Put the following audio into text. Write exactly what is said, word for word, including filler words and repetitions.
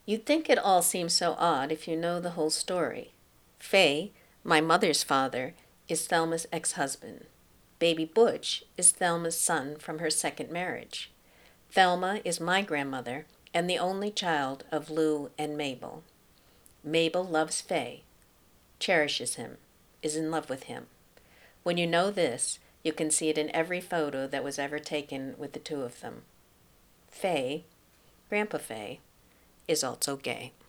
You'd think it all seems so odd if you know the whole story. Fay, my mother's father, is Thelma's ex-husband. Baby Butch is Thelma's son from her second marriage. Thelma is my grandmother and the only child of Lou and Mabel. Mabel loves Fay, cherishes him, is in love with him. When you know this, you can see it in every photo that was ever taken with the two of them. Fay, Grandpa Fay, is also gay.